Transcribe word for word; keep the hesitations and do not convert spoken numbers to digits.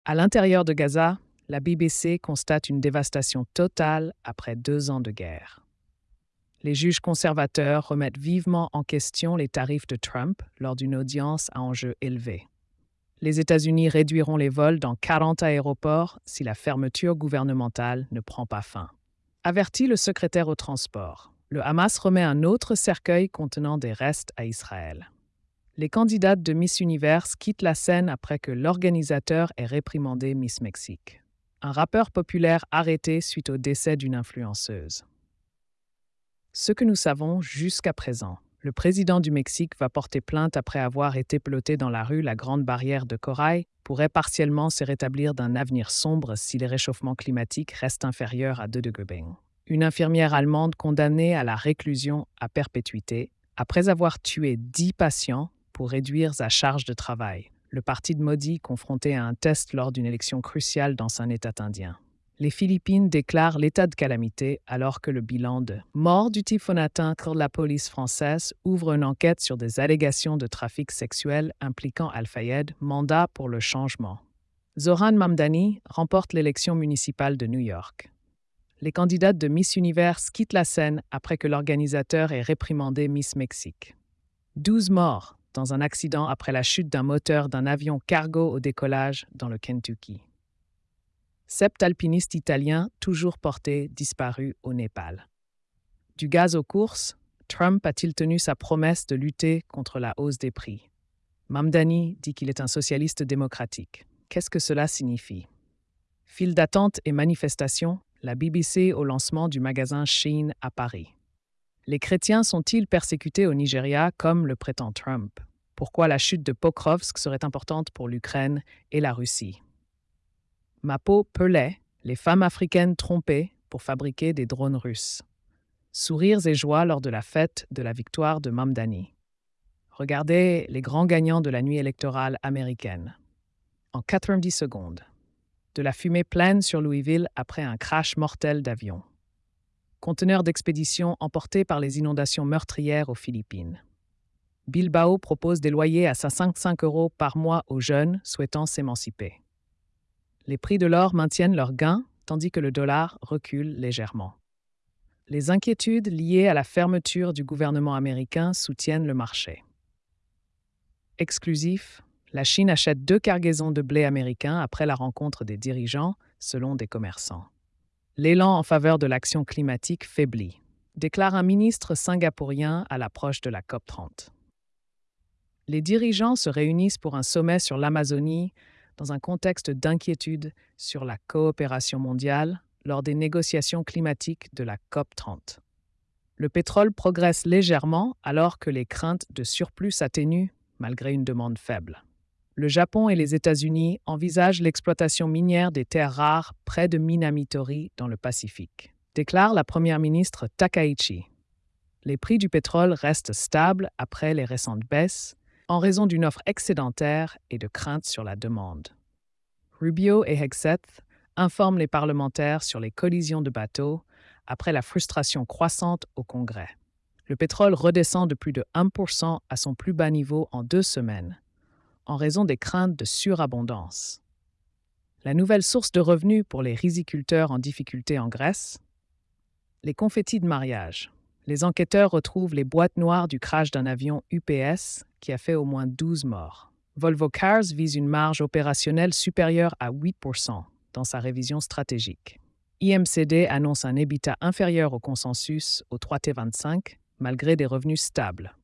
À l'intérieur de Gaza, la B B C constate une dévastation totale après deux ans de guerre. Les juges conservateurs remettent vivement en question les tarifs de Trump lors d'une audience à enjeu élevé. Les États-Unis réduiront les vols dans quarante aéroports si la fermeture gouvernementale ne prend pas fin. Avertit le secrétaire au transport, le Hamas remet un autre cercueil contenant des restes à Israël. Les candidates de Miss Univers quittent la scène après que l'organisateur ait réprimandé Miss Mexique. Un rappeur populaire arrêté suite au décès d'une influenceuse. Ce que nous savons jusqu'à présent, le président du Mexique va porter plainte après avoir été peloté dans la rue la Grande Barrière de Corail, pourrait partiellement se rétablir d'un avenir sombre si les réchauffements climatiques restent inférieurs à deux degrés. Une infirmière allemande condamnée à la réclusion à perpétuité après avoir tué dix patients pour réduire sa charge de travail. Le parti de Modi confronté à un test lors d'une élection cruciale dans un État indien. Les Philippines déclarent l'état de calamité alors que le bilan de mort du typhon atteint que la police française ouvre une enquête sur des allégations de trafic sexuel impliquant Al-Fayed, mandat pour le changement. Zohran Mamdani remporte l'élection municipale de New York. Les candidates de Miss Univers quittent la scène après que l'organisateur ait réprimandé Miss Mexique. douze morts dans un accident après la chute d'un moteur d'un avion cargo au décollage dans le Kentucky. Sept alpinistes italiens toujours portés disparus au Népal. Du gaz aux courses, Trump a-t-il tenu sa promesse de lutter contre la hausse des prix? Mamdani dit qu'il est un socialiste démocratique. Qu'est-ce que cela signifie? File d'attente et manifestations, la B B C au lancement du magasin Shein à Paris. Les chrétiens sont-ils persécutés au Nigeria comme le prétend Trump? Pourquoi la chute de Pokrovsk serait importante pour l'Ukraine et la Russie? Ma peau pelait, les femmes africaines trompées pour fabriquer des drones russes. Sourires et joie lors de la fête de la victoire de Mamdani. Regardez les grands gagnants de la nuit électorale américaine. En quatre-vingt-dix secondes. De la fumée pleine sur Louisville après un crash mortel d'avion. Conteneur d'expédition emporté par les inondations meurtrières aux Philippines. Bilbao propose des loyers à cinquante-cinq euros par mois aux jeunes souhaitant s'émanciper. Les prix de l'or maintiennent leurs gains, tandis que le dollar recule légèrement. Les inquiétudes liées à la fermeture du gouvernement américain soutiennent le marché. Exclusif, la Chine achète deux cargaisons de blé américain après la rencontre des dirigeants, selon des commerçants. L'élan en faveur de l'action climatique faiblit, déclare un ministre singapourien à l'approche de la COP trente. Les dirigeants se réunissent pour un sommet sur l'Amazonie dans un contexte d'inquiétude sur la coopération mondiale lors des négociations climatiques de la COP trente. Le pétrole progresse légèrement alors que les craintes de surplus s'atténuent malgré une demande faible. Le Japon et les États-Unis envisagent l'exploitation minière des terres rares près de Minamitori dans le Pacifique, déclare la première ministre Takaichi. Les prix du pétrole restent stables après les récentes baisses, en raison d'une offre excédentaire et de craintes sur la demande. Rubio et Hegseth informent les parlementaires sur les collisions de bateaux après la frustration croissante au Congrès. Le pétrole redescend de plus de un pour cent à son plus bas niveau en deux semaines, en raison des craintes de surabondance. La nouvelle source de revenus pour les riziculteurs en difficulté en Grèce. Les confettis de mariage. Les enquêteurs retrouvent les boîtes noires du crash d'un avion U P S qui a fait au moins douze morts. Volvo Cars vise une marge opérationnelle supérieure à huit pour cent dans sa révision stratégique. I M C D annonce un EBITDA inférieur au consensus au trois T vingt-cinq, malgré des revenus stables.